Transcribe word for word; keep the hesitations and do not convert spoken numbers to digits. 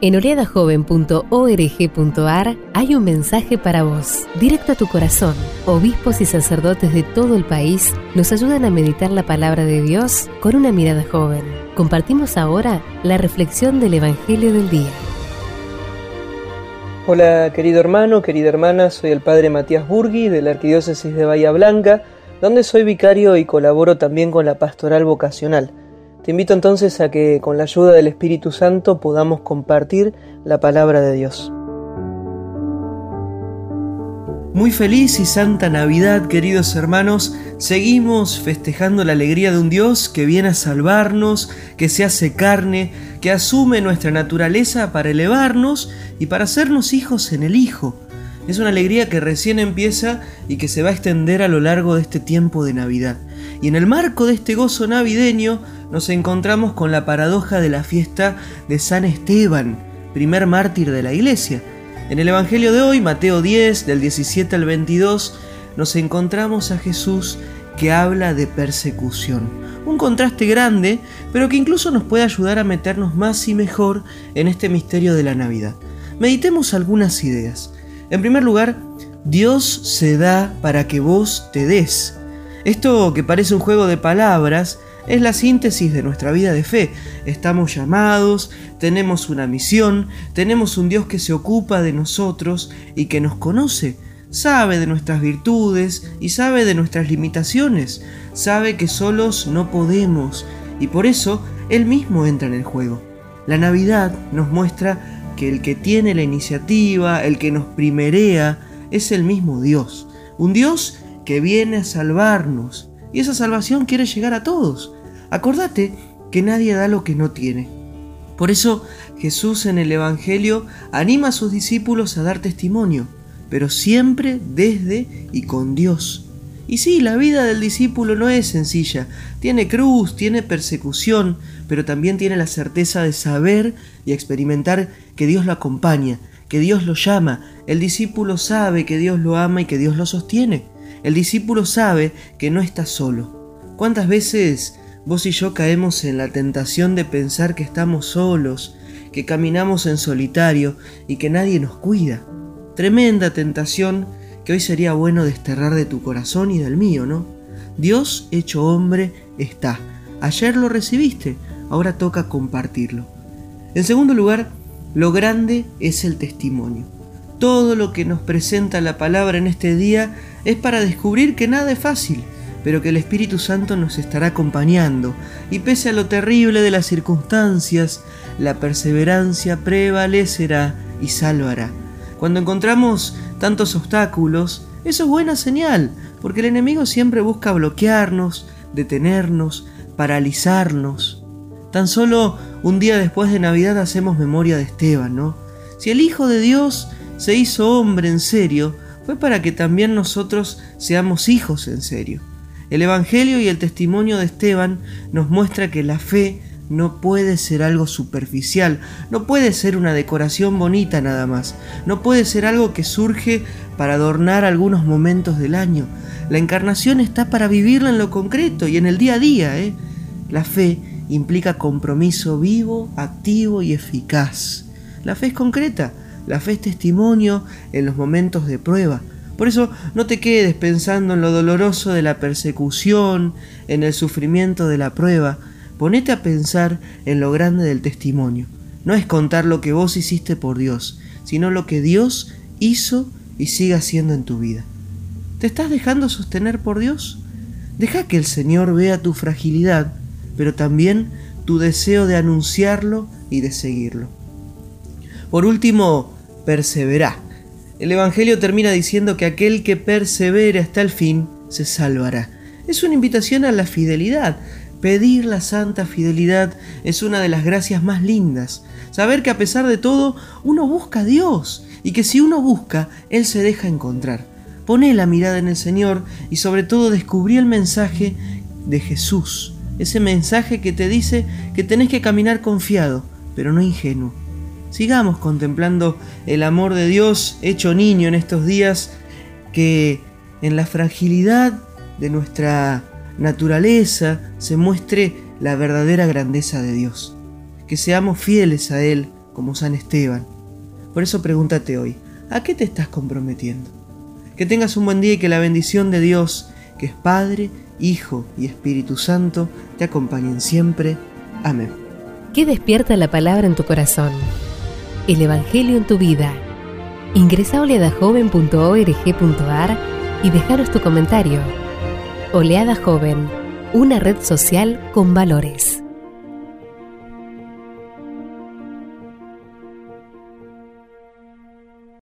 En oreada joven punto org punto ar hay un mensaje para vos, directo a tu corazón. Obispos y sacerdotes de todo el país nos ayudan a meditar la palabra de Dios con una mirada joven. Compartimos ahora la reflexión del Evangelio del Día. Hola querido hermano, querida hermana, soy el Padre Matías Burgui de la Arquidiócesis de Bahía Blanca, donde soy vicario y colaboro también con la pastoral vocacional. Te invito entonces a que con la ayuda del Espíritu Santo podamos compartir la palabra de Dios. Muy feliz y santa Navidad, queridos hermanos. Seguimos festejando la alegría de un Dios que viene a salvarnos, que se hace carne, que asume nuestra naturaleza para elevarnos y para hacernos hijos en el Hijo. Es una alegría que recién empieza y que se va a extender a lo largo de este tiempo de Navidad. Y en el marco de este gozo navideño nos encontramos con la paradoja de la fiesta de San Esteban, primer mártir de la Iglesia. En el Evangelio de hoy, Mateo diez, del diecisiete al veintidós, nos encontramos a Jesús que habla de persecución. Un contraste grande, pero que incluso nos puede ayudar a meternos más y mejor en este misterio de la Navidad. Meditemos algunas ideas. En primer lugar, Dios se da para que vos te des. Esto que parece un juego de palabras es la síntesis de nuestra vida de fe. Estamos llamados, tenemos una misión, tenemos un Dios que se ocupa de nosotros y que nos conoce, sabe de nuestras virtudes y sabe de nuestras limitaciones, sabe que solos no podemos y por eso Él mismo entra en el juego. La Navidad nos muestra que el que tiene la iniciativa, el que nos primerea, es el mismo Dios. Un Dios que viene a salvarnos. Y esa salvación quiere llegar a todos. Acordate que nadie da lo que no tiene. Por eso Jesús en el Evangelio anima a sus discípulos a dar testimonio, pero siempre desde y con Dios. Y sí, la vida del discípulo no es sencilla. Tiene cruz, tiene persecución, pero también tiene la certeza de saber y experimentar que Dios lo acompaña, que Dios lo llama. El discípulo sabe que Dios lo ama y que Dios lo sostiene. El discípulo sabe que no está solo. ¿Cuántas veces vos y yo caemos en la tentación de pensar que estamos solos, que caminamos en solitario y que nadie nos cuida? Tremenda tentación que hoy sería bueno desterrar de tu corazón y del mío, ¿no? Dios hecho hombre está. Ayer lo recibiste, ahora toca compartirlo. En segundo lugar, lo grande es el testimonio. Todo lo que nos presenta la palabra en este día es para descubrir que nada es fácil, pero que el Espíritu Santo nos estará acompañando, y pese a lo terrible de las circunstancias, la perseverancia prevalecerá y salvará. Cuando encontramos tantos obstáculos, eso es buena señal, porque el enemigo siempre busca bloquearnos, detenernos, paralizarnos. Tan solo un día después de Navidad hacemos memoria de Esteban, ¿no? Si el Hijo de Dios se hizo hombre en serio, fue para que también nosotros seamos hijos en serio. El Evangelio y el testimonio de Esteban nos muestra que la fe no puede ser algo superficial, no puede ser una decoración bonita nada más, no puede ser algo que surge para adornar algunos momentos del año. La encarnación está para vivirla en lo concreto y en el día a día, ¿eh? La fe implica compromiso vivo, activo y eficaz. La fe es concreta, la fe es testimonio en los momentos de prueba. Por eso no te quedes pensando en lo doloroso de la persecución, en el sufrimiento de la prueba. Ponete a pensar en lo grande del testimonio. No es contar lo que vos hiciste por Dios, sino lo que Dios hizo y sigue haciendo en tu vida. ¿Te estás dejando sostener por Dios? Deja que el Señor vea tu fragilidad, pero también tu deseo de anunciarlo y de seguirlo. Por último, persevera. El Evangelio termina diciendo que aquel que persevere hasta el fin se salvará. Es una invitación a la fidelidad. Pedir la santa fidelidad es una de las gracias más lindas. Saber que a pesar de todo, uno busca a Dios y que si uno busca, Él se deja encontrar. Poné la mirada en el Señor y sobre todo descubrí el mensaje de Jesús. Ese mensaje que te dice que tenés que caminar confiado, pero no ingenuo. Sigamos contemplando el amor de Dios hecho niño en estos días, que en la fragilidad de nuestra naturaleza se muestre la verdadera grandeza de Dios. Que seamos fieles a Él como San Esteban. Por eso pregúntate hoy, ¿a qué te estás comprometiendo? Que tengas un buen día y que la bendición de Dios, que es Padre, Hijo y Espíritu Santo, te acompañen siempre. Amén. ¿Qué despierta la palabra en tu corazón? El Evangelio en tu vida. Ingresa a oleada joven punto org punto ar y déjanos tu comentario. Oleada Joven, una red social con valores.